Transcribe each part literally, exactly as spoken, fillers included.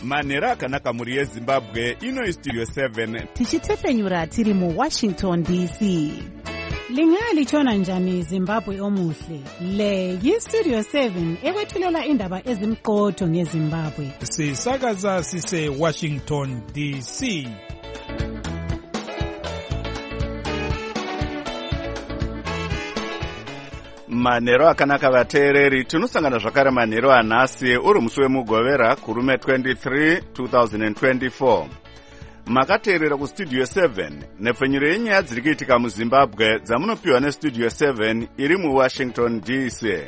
manhero akanaka muri yezimbabwe. Ino Studio seven tichitefenyura tiri mu Washington D C. Lingali chona njani Zimbabwe omuhle. Le yi Studio seven ekwethulela indaba ezimqotho ngeZimbabwe. Sisakaza sise Washington D C. manhero akanaka vateereri. Tinosangana zvakare manhero anhasi uri musi wemugovera kurume twenty-three twenty twenty-four. Makateerera kustudio seven nepfenyuro yenyaya dziri kuitika muZimbabwe dzamunopiwa nestudio seven iri muWashington D C.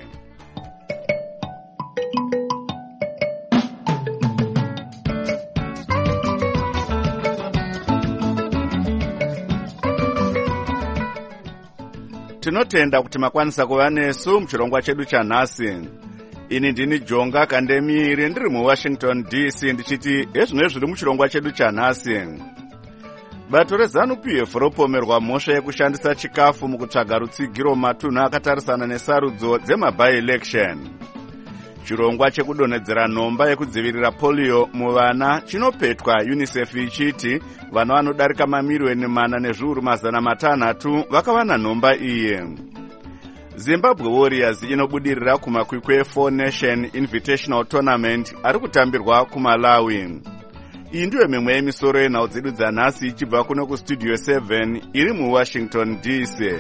Tinotenda kuti makwanisa kuva nesu muchirongwa chedu chanhasi. Ini ndini Jonga Kandemiri ndiri muWashington D C ndichiti ezvino zviri muchirongwa chedu chanhasi. Bato reZANU P F ropomerwa mhosva yekushandisa chikafu mukutsvaga rutsigiro matunhu akatarisana nesarudzo dzema-by-election. Chirongwa chekudonhedzera nhomba yekudzivirira polio muvana chinopetwa UNICEF ichiti vana vanodarika mamiriyoni mana nezviuru mazana matanhatu vakawana nhomba iyi. Zimbabwe Warriors inobudirira kumakwikwi eFour Nation Invitational Tournament ari kutambirwa kuMalawi. Iyi ndiyo mimwe yemisoro yenhau dzedu dzanhasi ichibva kuno kustudio seven iri muWashington D C.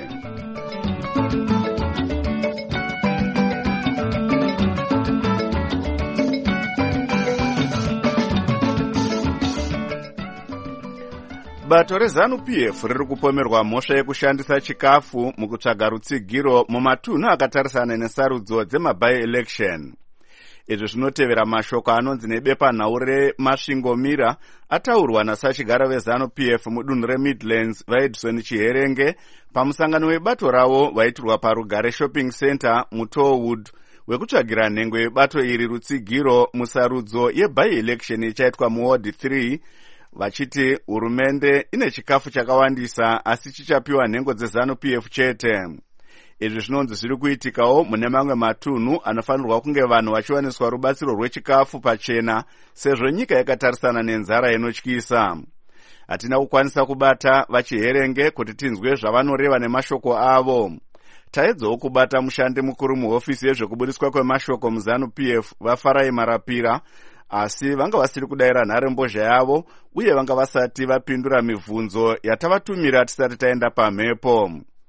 Bato reZANU P F riri kupomerwa mhosva yekushandisa chikafu mukutsvaga rutsigiro mumatunhu akatarisana nesarudzo dzema-by-election. Izvi zvinotevera mashoko anonzi nebepanhau remasvingomira ataurwa nasachigara veZANU P F mudunhu reMidlands vaEdison Chiherenge pamusangano webato ravo vaitirwa parugare shopping center muTowood wekutsvagira nhengo yebato iri rutsigiro musarudzo yeby-election ichaitwa muward three, vachiti hurumende ine chikafu chakawandisa asi chichapiwa nhengo dzeZANU P F chete. Izvi zvinonzi zviri kuitikawo mune mamwe matunhu anofanirwa kunge vanhu vachiwaniswa rubatsiro rwechikafu pachena sezvo nyika yakatarisana nenzara inotyisa. Hatina kukwanisa kubata vaChiherenge kuti tinzwe zvavanoreva nemashoko avo. Taedzawo kubata mushandi mukuru muhofisi yezvekubudiswa kwemashoko muZANU P F vaFarai Marapira, asi vanga vasiri kudayira nharembozha yavo uye vanga vasati vapindura mibvunzo yatavatumira tisati taenda pamhepo.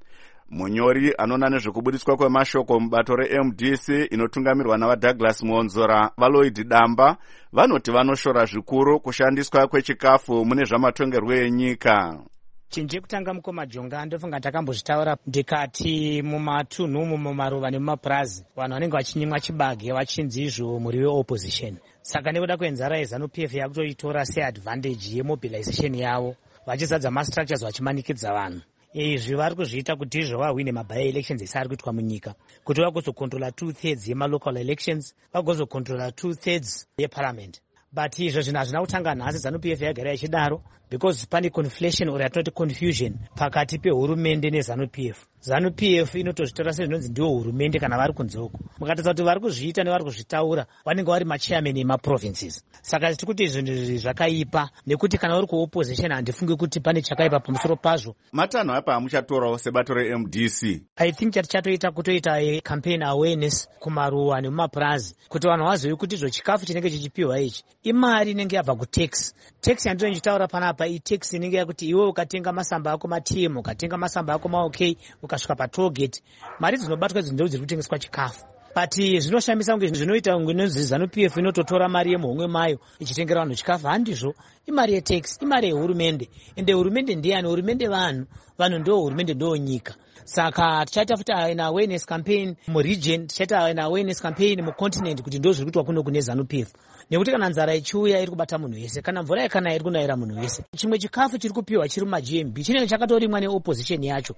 Munyori anona nezvekubudiswa kwemashoko mubato reM D C inotungamirwa navaDouglas Monzora vaLloyd Damba vanoti vanoshora zvikuru kushandiswa kwechikafu mune zvamatongerwo enyika. Chinhu chekutanga mukoma Jonga ndofunga takambozvitaura ndikati mumatunhu mumaruva nemumapurazi vanhu vanenge vachinyimwa chibage vachinzi izvo muri weopposition. Saka nekuda kwenzara yeZANU P F yakutoitora seadvantage yemobilization yavo vachizadza mastructures vachimanikidza vanhu. Izvi vari kuzviita kuti izvo vahwine maby-elections esi ari kuitwa munyika, kuti vagozokontrola two thirds yemalocal elections, vagozokontrola two thirds yeparliament. But izvo zvinhu hazvina kutanga nhasi ZANU P F yagara ichidaro because pane conflation or yatinoti confusion pakati pehurumende neZANU P F. ZANU P F inotozvitora sezvinonzi ndiwo hurumende kana vari kunzoko. Mukataridza kuti vari kuzviita nevari kuzvitaura vanenge vari machairman emaprovinces. Saka tiri kuti zvinhu zvakaipa nekuti kana uri kuopposition handifungi kuti pane chakaipa pamusoro pazvo. Matanho apa hamuchatorawo sebato reM D C. I think chatichatoita kutoita campaign awareness kumaruwa nemumapurazi kuti vanhu vazive kuti izvo chikafu chinenge chichipiwa ichi imari inenge yabva kutax. Tax yandinochitaura panapa itax inenge yakuti iwe ukatenga masamba ako maT M, ukatenga masamba ako maOK, ukasvika patollgate, mari dzinobatwa idzi ndidzo dziri kutengeswa chikafu. But zvinoshamisa kunge zvinoita ngunonzi ZANU P F inototora mari yemuhomwe mayo ichitengera vanhu chikafu. Handizvo, imari yetax, imari yehurumende. Ende hurumende ndiyani? Hurumende vanhu, vanhu ndo hurumende ndo nyika. Saka tichaita futi ina awareness campaign muregion, tichaita ina awareness campaign mucontinent kuti ndo zviri kuitwa kuno kune ZANU P F. Nekuti kana nzara ichiuya iri kubata munhu wese, kana mvura yakana iri kunayira munhu wese. Chimwe chikafu chiri kupiwa chiri mumaG M B chinenge chakatorimwa neopposition yacho.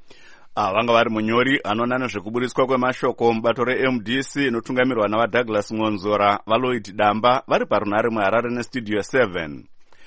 Ah, vanga vari munyori anona nezvekubudiswa kwemashoko mubato reM D C inotungamirwa navaDouglas Monzora vaLloyd Damba vari parunhare muHarare nestudio seven.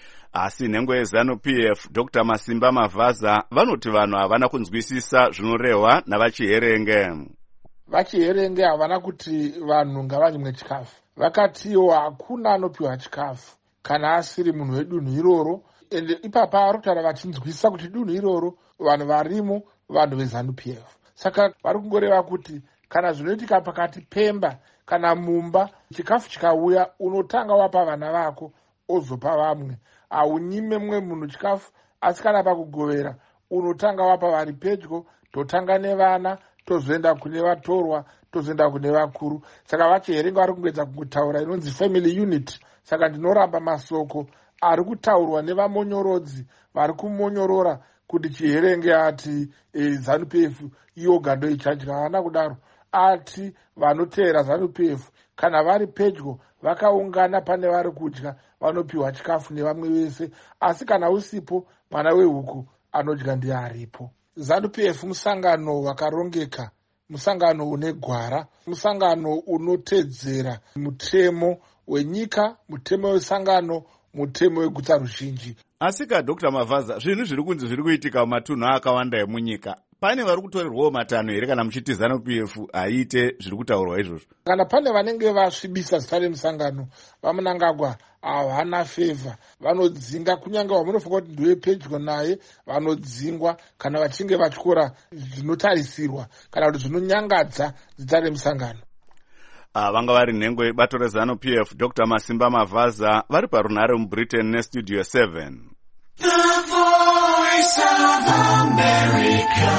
Asi nhengo yeZANU P F Doctor Masimba Mavhaza vanoti vanhu havana kunzwisisa zvinorehwa navaChiherenge. vachiherenge havana kuti vanhu ngavanyimwe chikafu. Vakatiwo hakuna anopiwa chikafu kana asiri munhu wedunhu iroro. Ende ipapa vari kutaura vachinzwisisa kuti dunhu iroro vanhu varimo vanhu veZANU P F. Saka vari kungoreva kuti kana zvinoitika pakati pemba kana mumba, chikafu chikauya unotanga wapa vana vako ozopa vamwe. Haunyime mumwe munhu chikafu, asi kana pakugovera unotanga wapa vari pedyo, totanga nevana, tozoenda kune vatorwa, tozoenda kune vakuru. Saka vachiherenga vari kungoedza kungotaura inonzi family unit. Saka ndinoramba masoko ari kutaurwa nevamonyorodzi vari kumonyorora kuti chiherenge ati e, ZANU P F yoga ndoichadya. Havana kudaro, ati vanoteera ZANU P F kana vari pedyo vakaungana pane vari kudya vanopiwa chikafu nevamwe vese, asi kana usipo mwana wehuku anodya ndiye aripo. ZANU P F musangano wakarongeka, musangano une gwara, musangano unotedzera mutemo wenyika, mutemo wesangano, mutemo weguta ruzhinji. Asika Doctor Mavaza, zvinhu zviri kunzi zviri kuitika mumatunhu akawanda emunyika, pane vari kutorerwawo matanho here kana muchiti ZANU P F aite zviri kutaurwa izvozvo? Kana pane vanenge vasvibisa zita remusangano, vamunangagwa havana fevha, vanodzinga kunyange vamunofunga kuti ndiwe pedyo naye, vanodzingwa kana vachinge vatyora zvinotarisirwa kana kuti zvinonyangadza zita remusangano. Uh, vanga vari nhengo yebato reZANU P F Doctor Masimba Mavaza vari parunhare muBritain neStudio seven. The Voice of America,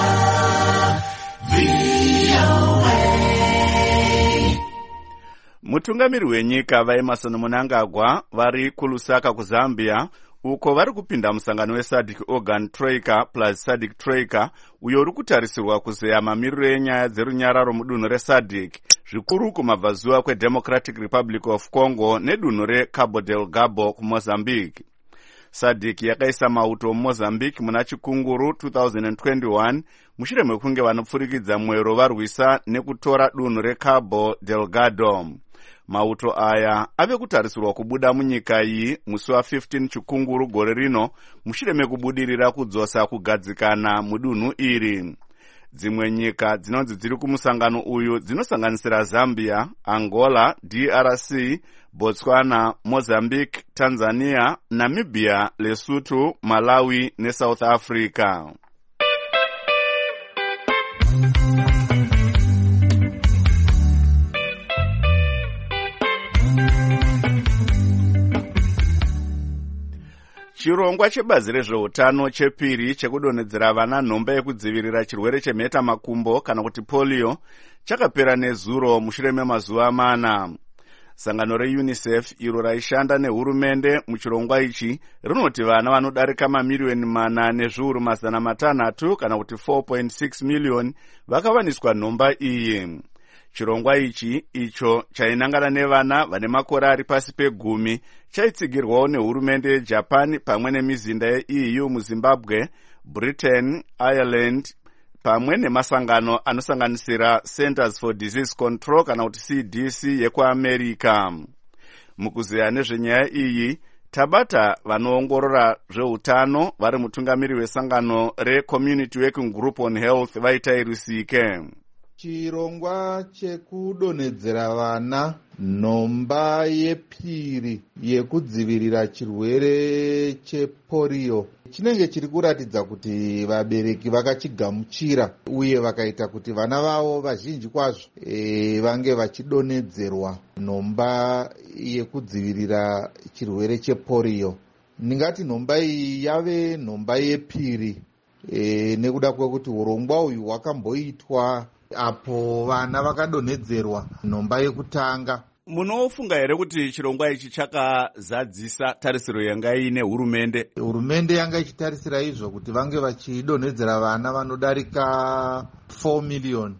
V O A. Mutungamiri wenyika vaEmmerson Mnangagwa vari kuLusaka kuZambia, uko vari kupinda musangano weSADC Organ Troika plus SADC Troika, uyo uri kutarisirwa kuzeya mamiriro enyaya dzerunyararo mudunhu reSADC, zvikuru kumabvazuva kweDemocratic Republic of Congo nedunhu reCabo Delgado kuMozambique. SADC yakaisa mauto muMozambique muna Chikunguru two thousand twenty-one mushure mekunge vanopfurikidza mwero varwisa nekutora dunhu reCabo Delgado. Mauto aya ave kutarisirwa kubuda munyika iyi musi wa15 Chikunguru gore rino mushure mekubudirira kudzosa kugadzikana mudunhu iri. Dzimwe nyika dzinonzi dziri kumusangano uyu dzinosanganisira Zambia, Angola, D R C, Botswana, Mozambique, Tanzania, Namibia, Lesotho, Malawi neSouth Africa. Chirongwa chebazi rezveutano chepiri chekudonhedzera vana nhomba yekudzivirira chirwere chemheta makumbo kana kuti polio chakapera nezuro mushure memazuva mana. Sangano reUNICEF iro raishanda nehurumende muchirongwa ichi rinoti vana vanodarika mamiliyoni mana nezviuru mazana matanhatu kana kuti four point six million vakawaniswa nhomba iyi. Chirongwa ichi icho chainangana nevana vane makore ari pasi pegumi chaitsigirwawo nehurumende yeJapan pamwe nemizinda yeE U muZimbabwe, Britain, Ireland pamwe nemasangano anosanganisira Centers for Disease Control kana kuti C D C yekuAmerica. Mukuzeya nezvenyaya iyi tabata vanoongorora zveutano vari mutungamiri wesangano reCommunity Working Group on Health vaitairisike. Chirongwa chekudonhedzera vana nhomba yepiri yekudzivirira chirwere chepolio chinenge chiri kuratidza kuti vabereki vakachigamuchira uye vakaita kuti vana vavo vazhinji kwazvo e, vange vachidonhedzerwa nhomba yekudzivirira chirwere chepolio. Ndingati nhomba iyi yave nhomba yepiri e, nekuda kwekuti urongwa uyu hwakamboitwa apo vana vakadonhedzerwa nhomba yekutanga. Munofunga here kuti chirongwa ichi chakazadzisa tarisiro yanga ine hurumende? Hurumende yanga ichitarisira izvo kuti vange vachidonhedzera vana vanodarika four million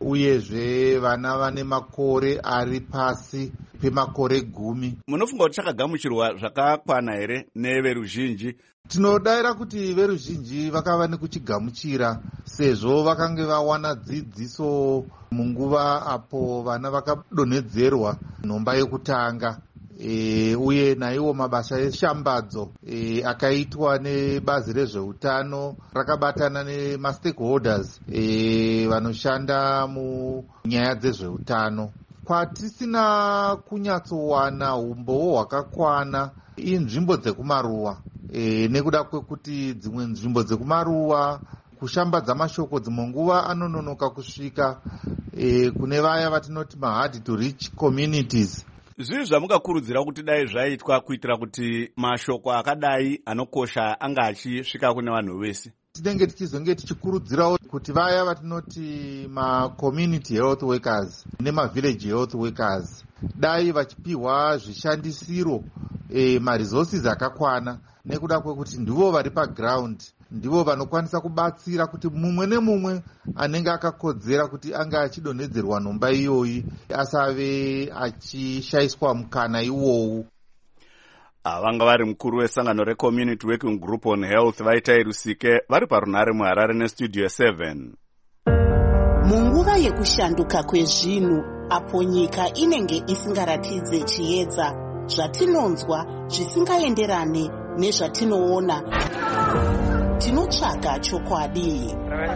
uyezve vana vane makore ari pasi pemakore gumi. Munofunga kuti chakagamuchirwa zvakakwana here neveruzhinji? Tinodavira kuti veruzhinji vakava nekuchigamuchira sezvo vakange vawana dzidziso munguva apo vana vakadonhedzerwa nhomba yekutanga. e, uye naiwo mabasa eshambadzo e, akaitwa nebazi rezveutano rakabatana nemastakeholders e, vanoshanda munyaya dzezveutano. Kwatisina kunyatsowana umbowo hwakakwana inzvimbo dzekumaruwa e, nekuda kwekuti dzimwe nzvimbo dzekumaruwa kushambadza mashoko dzimwe nguva anononoka kusvika e, kune vaya vatinoti mahard to reach communities. Zvii zvamukakurudzira kuti dai zvaitwa kuitira kuti mashoko akadai anokosha anga achisvika kune vanhu vese? Tinenge tichizonge tichikurudzirawo kuti vaya vatinoti ma-community health workers nema-village health workers dai vachipiwa zvishandisiro e, ma-resources akakwana, nekuda kwekuti ndivo vari paground, ndivo vanokwanisa kubatsira kuti mumwe nemumwe anenge akakodzera kuti anga achidonhedzerwa nhomba iyoyi asave achishayiswa mukana iwowu. Vanga vari mukuru wesangano reCommunity Working Group on Health Vaitai Rusike vari parunare muHarare nestudio seven. Munguva yekushanduka kwezvinhu apo nyika inenge isingaratidze chiedza, zvatinonzwa zvisingaenderane nezvatinoona, tinotsvaga chokwadi.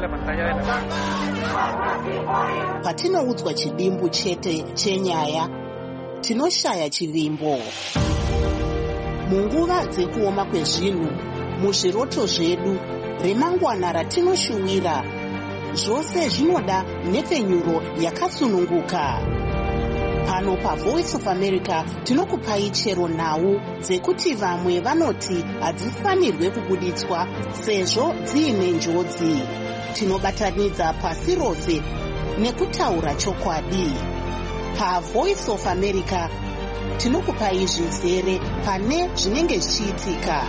Patinoudzwa chidimbu chete chenyaya, tinoshaya chivimbo. Munguva dzekuoma kwezvinhu, muzviroto zvedu, remangwana ratinoshuwira, zvose zvinoda nhepfenyuro yakasununguka. Pano paVoice of America tinokupai chero nhau dzekuti vamwe vanoti hadzifanirwe kubuditswa sezvo dziine njodzi. Tinobatanidza pasi rose nekutaura chokwadi. PaVoice of America tinokupai zvizere pane zvinenge zvichiitika.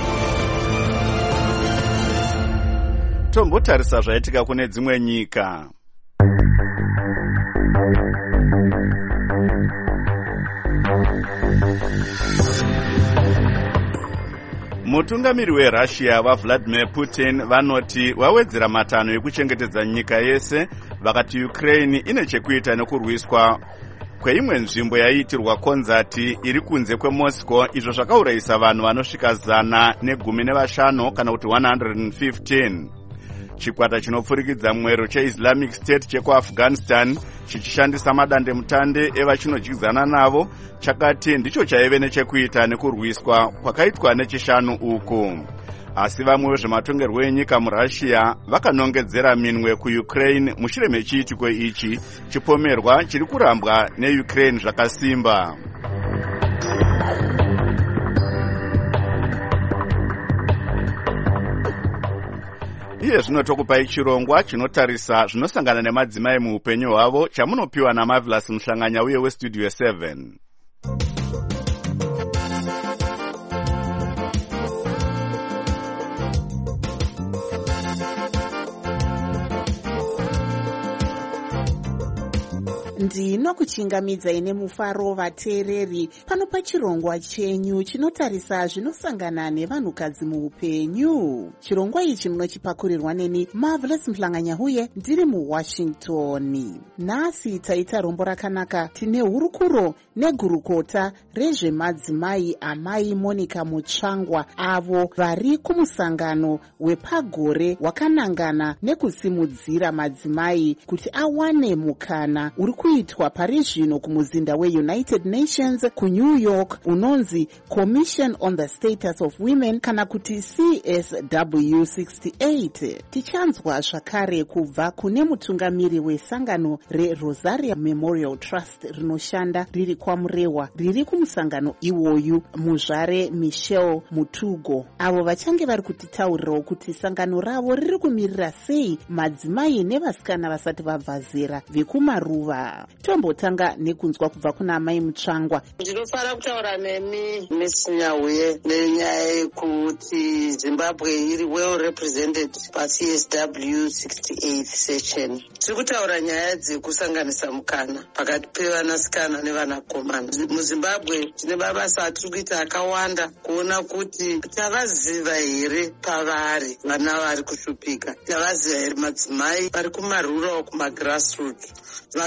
Tombotarisa zvaitika kune dzimwe nyika. Mutungamiri weRussia vaVladimir Putin vanoti wawedzera matanho ekuchengetedza nyika yese, vakati Ukraine ine chekuita nekurwiswa kweimwe nzvimbo yaiitirwa konzati iri kunze kweMoscow, izvo zvakaurayisa vanhu vanosvika zana negumi nevashanu kana kuti one hundred fifteen. Chikwata chinopfurikidza mwero cheIslamic State chekuAfghanistan chichishandisa madandemutande evachinodyidzana navo chakati ndicho chaive nechekuita nekurwiswa kwakaitwa nechishanu uku. Asi vamwe vezvematongerwo enyika muRussia vakanongedzera minwe kuUkraine mushure mechiitiko ichi chipomerwa chiri kurambwa neUkraine zvakasimba. Iye zvino tokupai chirongwa chinotarisa zvinosangana nemadzimai muupenyu hwavo chamunopiwa naMarvelous Mhlanganya uye westudio seven. Ndinokuchingamidzai nemufaro vateereri pano pachirongwa chenyu chinotarisa zvinosangana nevanhukadzi muupenyu. Chirongwa ichi munochipakurirwa neni Marvelous Mhlanganya uye ndiri muWashington. Nhasi taita rombo rakanaka, tine hurukuro negurukota rezvemadzimai amai Monica Mutsvangwa, avo vari kumusangano wepagore wakanangana nekusimudzira madzimai kuti awane mukana uri kuitwa pari zvino kumuzinda weUnited Nations kuNew York unonzi Commission on the Status of Women kana kuti C S W sixty-eight. Tichanzwa zvakare kubva kune mutungamiri wesangano reRosaria Memorial Trust rinoshanda riri kwaMurewa riri kumusangano iwoyu, muzvare Michelle Mutugo, avo vachange vari kutitaurirawo kuti sangano ravo riri kumirira sei madzimai nevasikana vasati vabva zera vekumaruva. Tombotanga nekunzwa kubva kuna Mai Mutsvangwa. Ndinofara kutaura nemi Miss Nyahuye nenyaya yekuti Zimbabwe iri well represented pa C S W sixty-eighth session. Tiri kutaura nyaya dzekusanganisa mukana pakati pevanasikana nevanakomana. MuZimbabwe tine mabasa atiri kuita akawanda kuona kuti tavaziva here pavari vana vari kushupika, tavaziva here madzimai vari kumarura kuma grassroots vanogona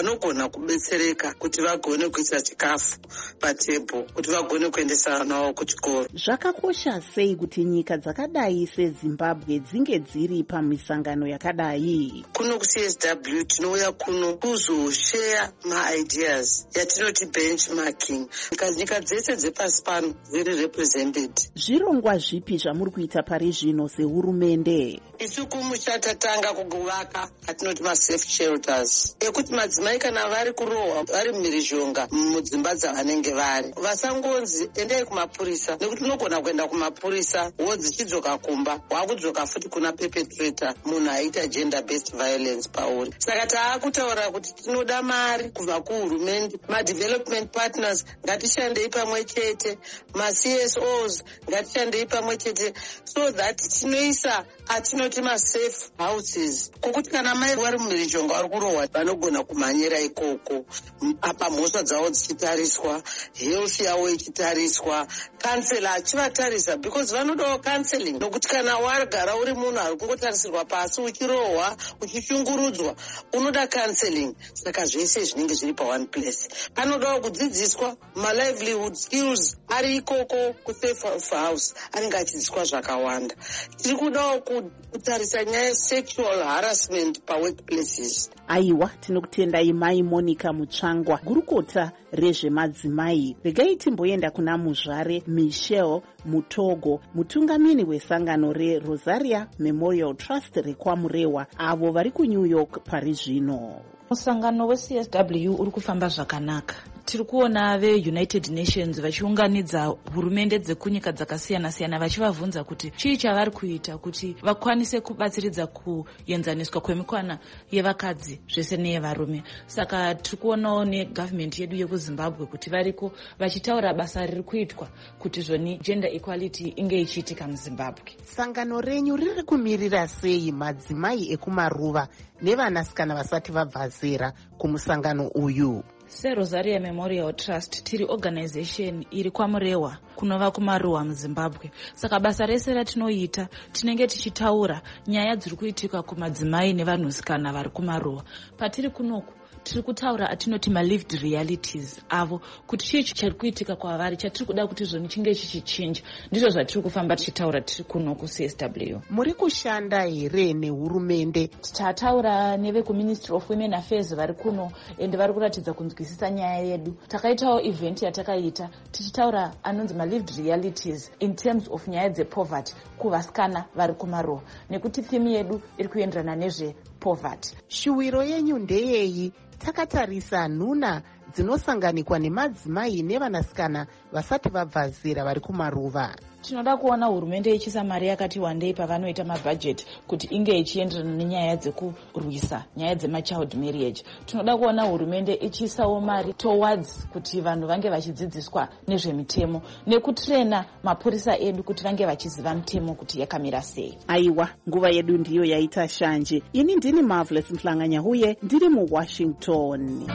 vanogona kubetsereka kuti vagone kuisa chikafu patebho, kuti vagone kuendesa vana vavo kuchikoro. Zvakakosha sei kuti nyika dzakadai seZimbabwe dzinge dziri pamisangano yakadai? Kuno ku C S W tinouya kuno kuzoshare ma-ideas yatinoti benchmarking. Nyika dzese dzepasi pano dziri represented. Zvirongwa zvipi zvamuri kuita pari zvino sehurumende? Isu kumuchatatanga kuguvaka atinoti ma-safe shelters ekuti madzimai kana vari kurohwa vari mumhirizhonga mudzimba dzavanenge vari vasangonzi endai kumapurisa, nekuti unogona kuenda kumapurisa wodzichidzoka kumba wakudzoka futi kuna perpetrator, munhu aita gender based violence pauri. Saka taakutaura kuti tinoda mari kubva kuhurumende, ma-development partners ngatishandei pamwe chete, ma-C S Os ngatishandei pamwe chete, so that tinoisa atinoti ma-safe houses kokuti kana mai vari mumhirizhonga vari kurohwa vanogona kumhanyira ikoko, apa mhosva dzavo dzichitariswa, health yavo ichitariswa, kansela achivatarisa because vanodawo counseling, nokuti kana wagara uri munhu ari kungotarisirwa pasi uchirohwa uchishungurudzwa unoda counseling. Saka zvese zvinenge zviri paone place. Panodawo kudzidziswa ma-livelihood skills ari ikoko kusafe house anenge achidzidziswa zvakawanda. Tiri kudawo kutarisa nyaya sexual harassment paworkplaces. Aiwa, tinokutendai mai Monica Mutsvangwa, gurukota rezvemadzimai. Regai timboenda kuna muzvare Michelle Mutogo, mutungamiri wesangano reRosaria Memorial Trust rekwaMurewa, avo vari kuNew York pari zvino. Musangano we-C S W uri kufamba zvakanaka. Tiri kuona ve-United Nations vachiunganidza hurumende dzekunyika dzakasiyana siyana vachivabvunza kuti chii chavari kuita kuti vakwanise kubatsiridza kuenzaniswa kwemikwana yevakadzi zvese neyevarume. Saka tiri kuonawo negovernment yedu yekuZimbabwe kuti variko vachitaura basa riri kuitwa kuti zvoni gender equality inge ichiitika muZimbabwe. Sangano renyu riri kumirira sei madzimai ekumaruva nevanasikana vasati vabva zera kumusangano uyu? SeRosaria Memorial Trust tiri organization iri kwaMurewa kunova kumaruwa muZimbabwe. Saka basa rese ratinoita tinenge tichitaura nyaya dziri kuitika kumadzimai nevanhusikana vari kumaruwa. Patiri kunoku tiri kutaura atinoti ma-lived realities avo kuti chii chiri kuitika kwavari, chatiri kuda kuti zvoni chinge chichichinja. Ndizvo zvatiri kufamba tichitaura tiri kuno ku-C S W. Muri kushanda here nehurumende? Tataura neve-Ministry of Women Affairs vari kuno ende vari kuratidza kunzwisisa nyaya yedu. Takaitawo event yatakaita tichitaura anonzi ma-lived realities in terms of nyaya dzepoverty kuvasikana vari kumaruwa, nekuti theme yedu iri kuenderana nezvepoverty. Shuwiro yenyu ndeyeyi? Takatarisa nhuna dzinosanganikwa nemadzimai nevanasikana vasati vabva zera vari kumaruva. Tinoda kuona hurumende ichisa mari yakati wandei pavanoita mabudget kuti inge ichienderana nenyaya dzekurwisa nyaya dzema-child marriage. Tinoda kuona hurumende ichisawo mari towards kuti vanhu vange vachidzidziswa nezvemitemo nekutrena mapurisa edu kuti vange vachiziva mitemo kuti yakamira sei. Aiwa, nguva yedu ndiyo yaita shanje. Ini ndini Marvelous Mhlanga-Nyahuye, ndiri muWashington.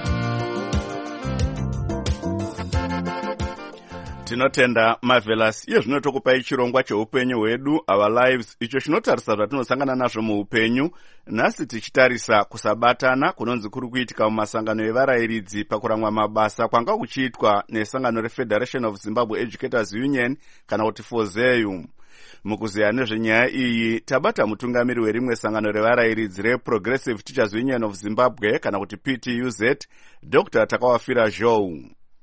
Tinotenda Marvelous. Iye zvino tokupai chirongwa cheupenyu hwedu, Our Lives, icho chinotarisa zvatinosangana nazvo muupenyu. Nhasi tichitarisa kusabatana kunonzi kuri kuitika mumasangano evarayiridzi pakuramwa mabasa kwanga kuchiitwa nesangano reFederation of Zimbabwe Educators Union kana kuti FOZEU. Mukuziya nezvenyaya iyi tabata mutungamiri werimwe sangano revarayiridzi reProgressive Teachers Union of Zimbabwe kana kuti P T U Z, Doctor Takawafira Zhou.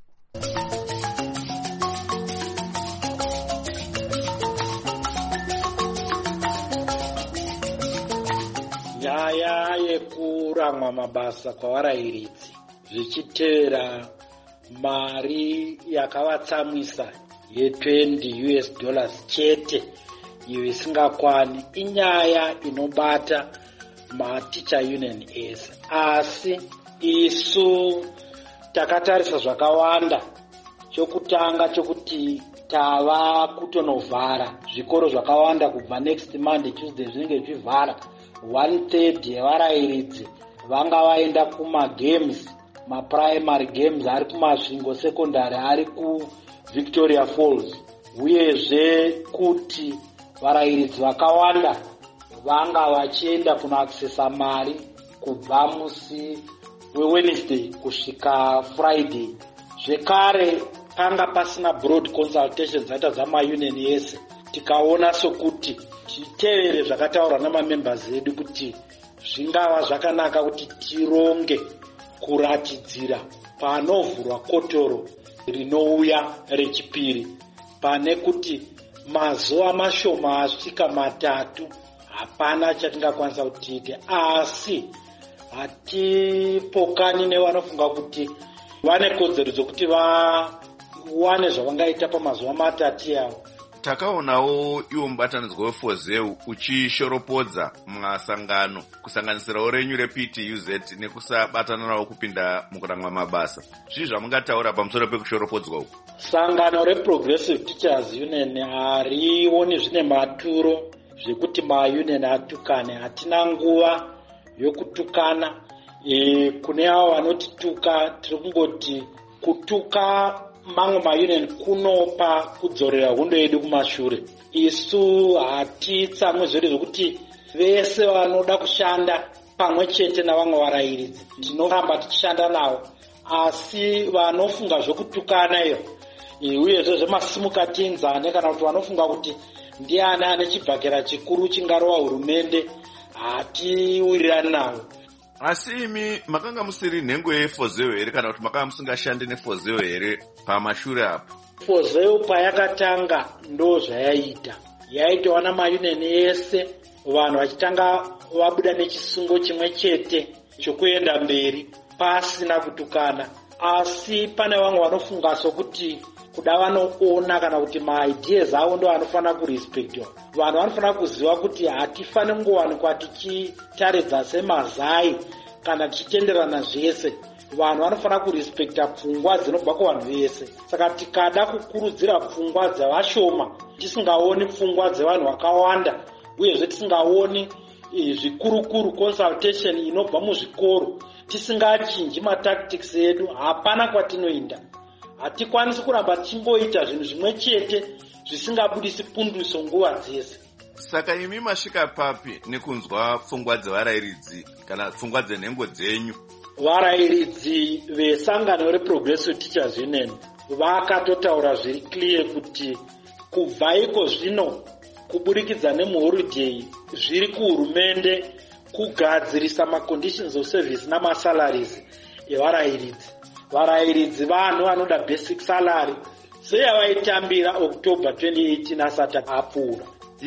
Nyaya yekuramwa mabasa kwavarayiridzi zvichitera mari yakavatsamwisa ye-twenty U S dollars chete iyo isingakwani inyaya inobata ma-teacher union ese. Asi isu takatarisa zvakawanda. Chokutanga chokuti tava kutonovhara zvikoro zvakawanda kubva next Monday Tuesday zvinenge zvivhara. One third yevarayiridzi vanga vaenda kumagames, ma-primary games ari kumasvingo secondary ari kuVictoria Falls. Uyezve kuti varayiridzi vakawanda vanga vachienda kunoaccessa mari kubva musi wewednesday kusvika friday. Zvekare panga pasina broad consultations dzaita dzamaunion ese. Tikaona sokuti titevere zvakataurwa namamembers edu kuti zvingava zvakanaka kuti tironge kuratidzira panovhurwa kotoro rinouya rechipiri, pane kuti mazuva mashoma asvika matatu hapana chatingakwanisa kuti tiite. Asi hatipokani nevanofunga kuti vane kodzero dzokuti vawane zvavangaita pamazuva matatu avo. Takaonawo iwo mubatanidzwa wefozeu uchishoropodza masangano kusanganisirawo renyu reP T U Z nekusabatana nawo kupinda mukurangwa mabasa. Zvii zvamungataura pamusoro pekushoropodzwa uku? Sangano reProgressive Teachers Union harioni zvine maturo zvekuti maunion atukane. Hatina nguva yokutukana. E, kune avo vanotituka tiri kungoti kutuka mamwe maunion kunopa kudzorera hondo yedu kumashure. Isu hatitsamwe zviri zvokuti vese vanoda kushanda pamwe chete navamwe varayiridzi tinoramba tichishanda navo, asi vanofunga zvokutukana iyo uyezve zvemasimukatinzane kana kuti vanofunga kuti ndiani ane chibhakera chikuru chingarova hurumende hatiwirirani navo. Asi imi makanga musiri nhengo yefozeu here kana kuti makanga musingashande nefozeu here pamashure apo? Fozeu payakatanga ndo zvayaita. Yaitawa namaunion ese, vanhu vachitanga vabuda nechisungo chimwe chete chokuenda mberi pasina kutukana. Asi pane vamwe vanofunga sokuti kuda vanoona kana kuti maideas avo ndo anofanira kurespectwa. Vanhu vanofanira kuziva kuti hatifani kungowanikwa tichitaridza semazai kana tichitenderana zvese. Vanhu vanofanira kurespecta pfungwa dzinobva kuvanhu vese. Saka tikada kukurudzira pfungwa dzevashoma, tisingaoni pfungwa dzevanhu vakawanda, uyezve tisingaoni zvikurukuru consultation inobva muzvikoro, tisingachinji matactics edu, hapana kwatinoenda. Hatikwanisi kuramba tichimboita zvinhu zvimwe chete zvisingabudisi punduso nguva dzese. Saka imi masvika papi nekunzwa pfungwa dzevarayiridzi kana pfungwa dzenhengo dzenyu? Varayiridzi vesangano reProgressive Teachers Union vakatotaura zviri clear kuti kubva iko zvino kuburikidza nemuholiday zviri kuhurumende kugadzirisa maconditions of service namasalaries evarayiridzi. Varayiridzi vanhu vanoda basic salary seyavaitambira October twenty eighteen asati apfuura.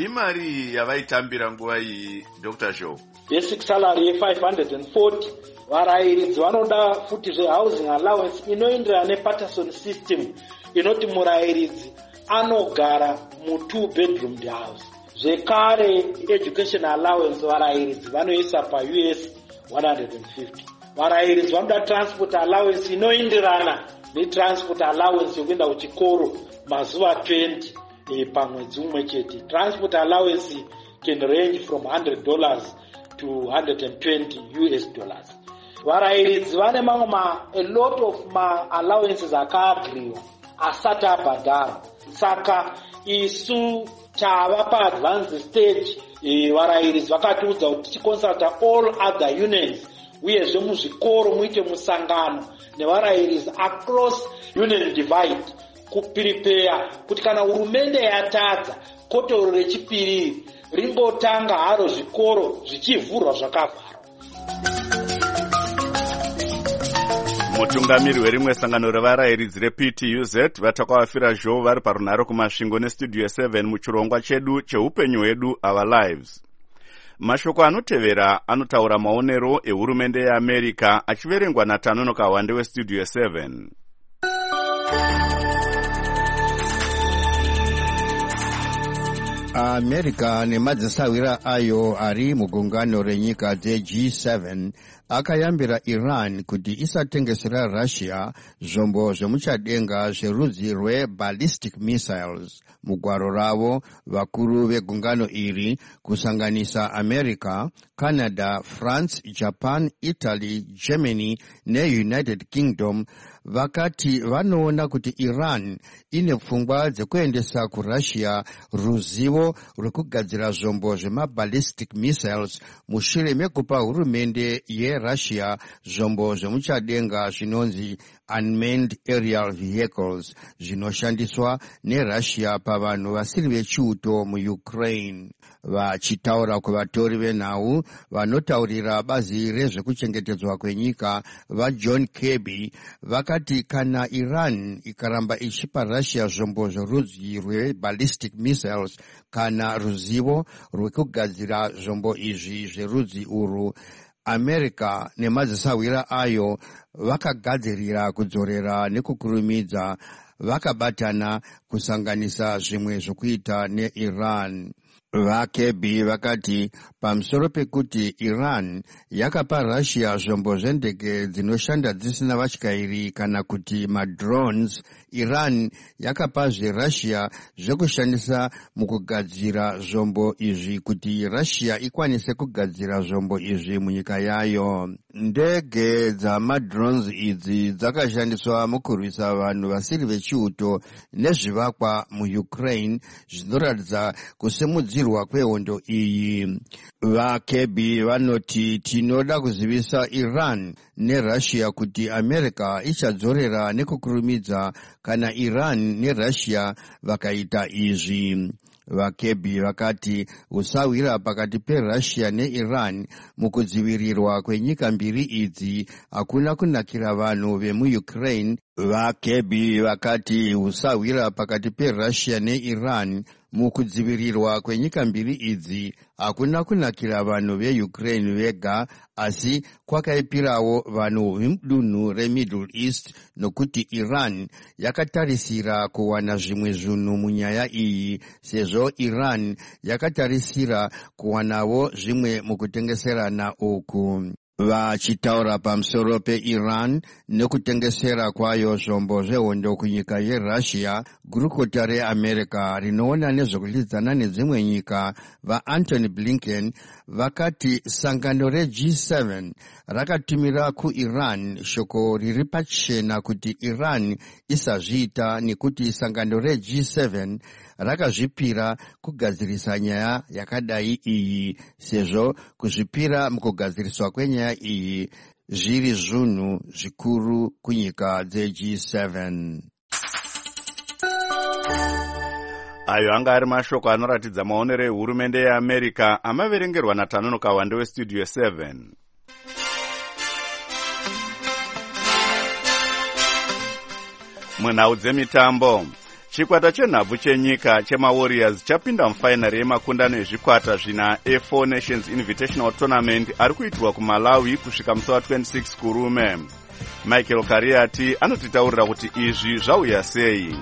Imari yavaitambira nguva iyi Doctor Joe? Basic salary ye five hundred forty. Varayiridzi vanoda futi zvehousing allowance inoenderana nePatterson system inoti murayiridzi anogara mu two bedroom house. Zvekare education allowance varayiridzi vanoisa pa U S one hundred fifty. Varayiridzi vanoda transport allowance inoenderana netransport allowance yokuenda kuchikoro mazuva twenty e, pamwedzi umwe chete. Transport allowance can range from one hundred dollars to one hundred twenty U S dollars. Varayiridzi vane mamwe ma a lot of ma allowances akaagriwa asati abhadhara. Saka isu tava pa advanced stage. E, varayiridzi vakatiudza kuti tichiconsulta all other unions, uyezve muzvikoro muite musangano nevarayiridzi across union divide kuprepare kuti kana hurumende yatadza kotoro rechipiri rimbotanga haro zvikoro zvichivhurwa zvakavharwa. Mutungamiri werimwe sangano revarayiridzi reP T U Z vatakavafira zvo vari parunhare kumasvingo nestudio seven muchirongwa chedu cheupenyu hwedu Our Lives. Mashoko anotevera anotaura maonero ehurumende yeAmerica achiverengwa naTanonoka Wande westudio seven. America nemadzisawira ayo ari mugungano renyika dze G seven akayambira Iran kuti isatengesera Russia zvombo zvemuchadenga zverudzi rweballistic missiles. Mugwaro ravo vakuru vegungano iri kusanganisa America, Canada, France, Japan, Italy, Germany neUnited Kingdom vakati vanoona kuti Iran ine pfungwa dzekuendesa kuRussia ruzivo rwekugadzira zvombo zvemaballistic missiles mushure mekupa hurumende yeRussia zvombo zvemuchadenga zvinonzi unmanned aerial vehicles zvinoshandiswa neRussia pavanhu vasiri vechiuto muUkraine. Vachitaura kuvatori venhau vanotaurira bazi rezvekuchengetedzwa kwenyika vaJohn Kirby vakati kana Iran ikaramba ichipa Russia zvombo zvorudzi rweballistic missiles kana ruzivo rwekugadzira zvombo izvi zverudzi urwu, America nemadzisawira ayo vakagadzirira kudzorera nekukurumidza vakabatana kusanganisa zvimwe zvokuita neIran. VaKirby vakati pamusoro pekuti Iran yakapa Russia zvombo zvendege dzinoshanda dzisina vatyairi kana kuti madrones, Iran yakapazve Russia zvekushandisa mukugadzira zvombo izvi kuti Russia ikwanise kugadzira zvombo izvi munyika yayo. Ndege dzamadrones idzi dzakashandiswa mukurwisa vanhu vasiri vechiuto nezvivakwa muUkraine zvinoratidza kusimudzirwa kwehondo iyi. VaKirby vanoti tinoda kuzivisa Iran neRussia kuti America ichadzorera nekukurumidza kana Iran neRussia vakaita izvi. VaKirby vakati usawira pakati peRussia neIran mukudzivirirwa kwenyika mbiri idzi hakuna kunakira vanhu vemuUkraine. VaKirby vakati usawira pakati peRussia neIran mukudzivirirwa kwenyika mbiri idzi hakuna kunakira vanhu veUkraine vega, asi kwakaipirawo vanhu vemudunhu reMiddle East, nokuti Iran yakatarisira kuwana zvimwe zvinhu munyaya iyi, sezvo Iran yakatarisira kuwanawo zvimwe mukutengeserana uku. Vachitaura pamusoro peIran nekutengesera kwayo zvombo zvehondo kunyika yeRussia, gurukota reAmerica rinoona nezvekudyidzana nedzimwe nyika vaAntony Blinken vakati sangano reG seven rakatumira kuIran shoko riri pachena kuti Iran isazviita, nekuti sangano reG seven rakazvipira kugadzirisa nyaya yakadai iyi, sezvo kuzvipira mukugadziriswa kwenyaya iyi zviri zvinhu zvikuru kunyika dzeG seven. Ayo anga ari mashoko anoratidza maonero ehurumende yeAmerica amaverengerwa naTanono Kawande weStudio seven. Munhau dzemitambo, chikwata chenhabvu chenyika chemaWarriors chapinda mufainari yemakundano ezvikwata zvina eFour Nations Invitational Tournament ari kuitirwa kuMalawi kusvika musi wa26 kurume. Michael Kariati anotitaurira kuti izvi zvauya sei.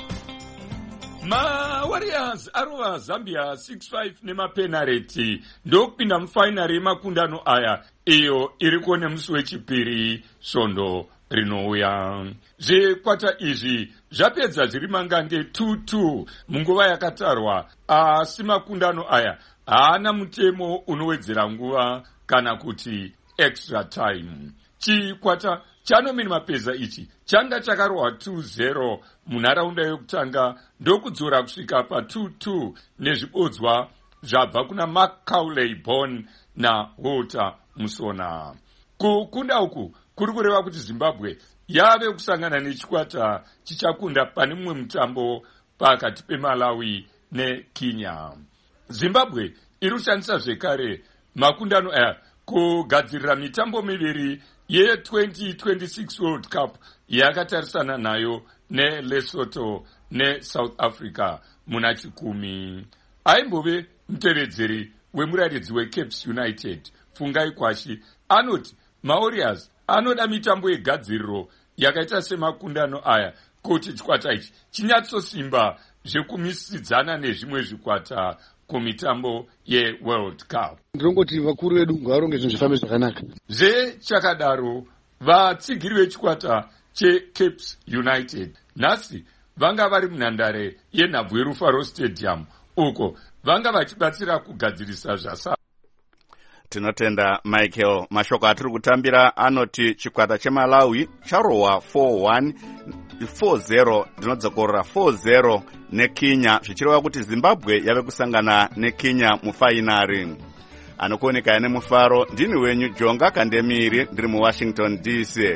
MaWarriors arova Zambia six five nemapenareti ndokupinda mufainari yemakundano aya iyo iriko nemusi wechipiri svondo rinouya. Zvikwata izvi zvapedza zviri mangange two two munguva yakatarwa, asi makundano aya haana mutemo unowedzera nguva kana kuti extra time. Chikwata chanomini mapeza ichi changa chakarwa two zero munharaunda yokutanga ndokudzora kusvika pa two two nezvibodzwa zvabva kuna Macaulay Bon naWalter Musona. Kukunda uku kuri kureva kuti Zimbabwe yave kusangana nechikwata chichakunda pane mumwe mutambo pakati peMalawi neKenya. Zimbabwe iri kushandisa zvekare makundano aya kugadzirira mitambo miviri ye-twenty twenty-six World Cup yakatarisana nayo neLesotho neSouth Africa muna chikumi. Aimbove mutevedzeri wemurairidzi weCaps United Fungai Kwashi anoti maWarriors anoda mitambo yegadziriro yakaita semakundano aya kuti chikwata ichi chinyatsosimba zvekumisidzana nezvimwe zvikwata kumitambo yeWorld Cup. Ndinongoti vakuru vedu ngavaronge zvinhu zvifambe zvakanaka. Zvechakadaro, vatsigiri vechikwata cheCaps United nhasi vanga vari munhandare yenhabvu yeRufaro Stadium uko vanga vachibatsira kugadzirisa zvasa. tinotenda Michael. Mashoko atiri kutambira anoti chikwata cheMalawi charowa four zero ndinodzokorora four zero neKenya, zvichireva kuti Zimbabwe yave kusangana neKenya mufainari. Anokuoneka ane mufaro ndini wenyu Jonga Kandemiri, ndiri muWashington D C.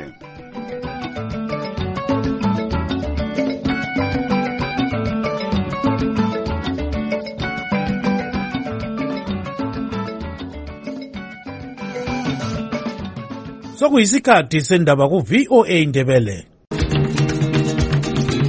Sokuyisikhathi sendaba ku V O A Ndebele.